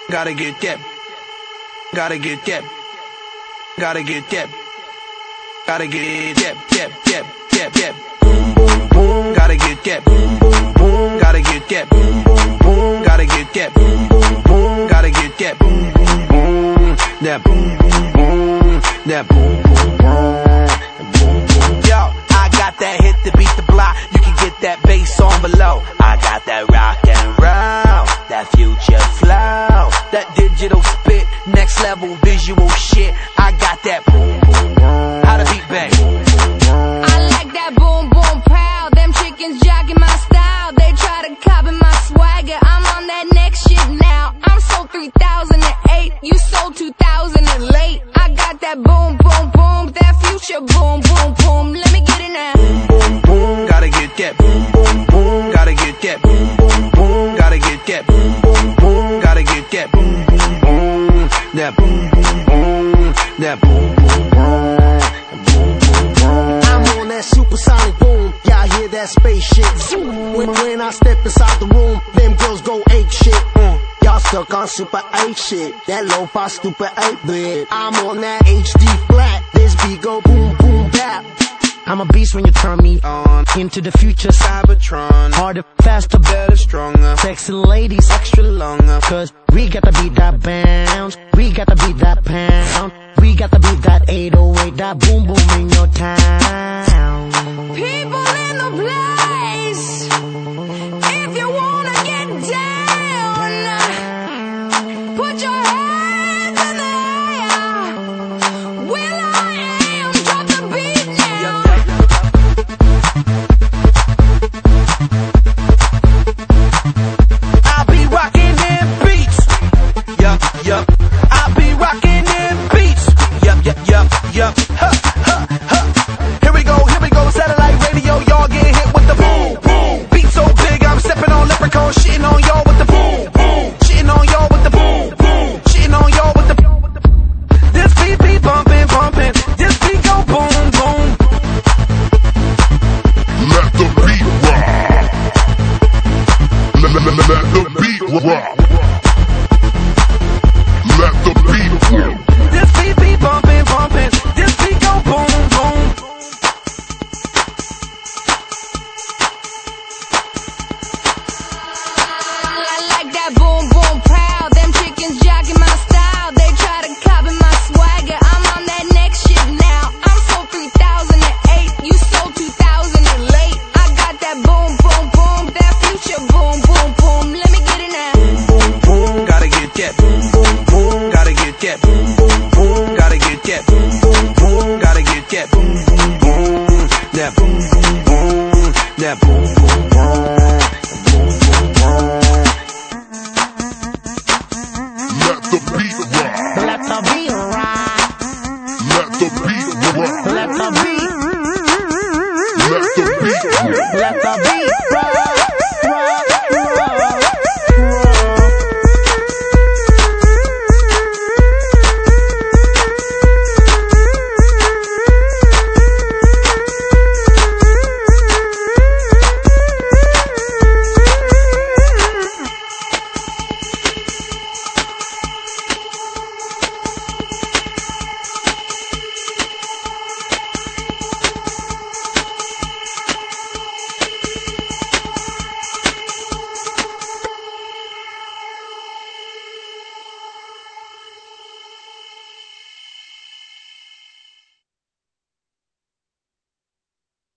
Gotta get that. Gotta get that. Gotta get that. Gotta get that. Boom, boom, boom. Gotta get that. Boom, boom, boom. Gotta get that. Boom, boom, boom. Gotta get that. Boom, boom, boom. Gotta get that. Boom, boom, boom. That boom, boom, boom. That boom, boom, boom. Yo, I got that hit to beat the block. You can get that bass on below. I got that rock and roll, that future flow, that digital spit, next level visual shit. I got that boom, boom, boom. How to beat bang. I like that boom, boom, pow. Them chickens jogging my style. They try to copy my swagger. I'm on that next shit now. I'm sold 3008. You sold 2000 and late. I got that boom, boom, boom. That future boom, boom, boom. Let me get it now. Boom, boom, boom. Gotta get that. Boom, boom, boom. Gotta get that. Boom, boom, boom. Gotta get that. Boom, boom, boom. Gotta get that. Boom, boom, boom. That boom, boom, boom. That boom, boom, boom. I'm on that supersonic boom. Y'all hear that space shit? Zoom. When I step inside the room, them girls go ape shit. Y'all stuck on super 8 shit. That lo-fi stupid 8-bit. I'm on that HD flat. This beat go boom, boom, bap. I'm a beast when you turn me on. Into the future, Cybertron. Harder, faster, better, stronger. Sexy ladies, extra longer. Cause we gotta beat that bounce. We gotta beat that pound. We gotta beat that 808. That boom, boom in your town. People in the place. If you wanna get down, put your hands in the air. Will I am, drop the beat now. I'll be rocking them beats. Yup, yup. I'll be rocking them beats. Yup, yup, yup, yup. Huh, huh, huh. Here we go, satellite radio. Y'all get hit with the boom, boom. Beat so big, I'm stepping on leprechauns, shitting on y'all with the boom, boom. Shitting on y'all with the boom, boom. Shitting on y'all with the boom. This beat be bumping, bumping. This beat go boom, boom. Let the beat rock. Let the beat rock. Let the beat rock. This beat be bumping, bumping. This beat go boom, boom. I like that boom, boom, pow. Them chickens jogging my style. They try to copy my swagger. I'm on that next shit now. I'm sold 3008. You sold 2000 and late. I got that boom, boom, boom. That future boom, boom, boom. Let me get it now. Boom, boom, gotta get that. Boom, boom, boom, gotta get that. Boom, boom, boom, gotta get that. Boom, boom, boom, gotta get that. Boom, boom, boom, that boom, boom, boom, that boom, boom, boom. Let the beat rock. Let the beat rock. Let the beat rock. Let the beat. Let the beat rock. Let the beat.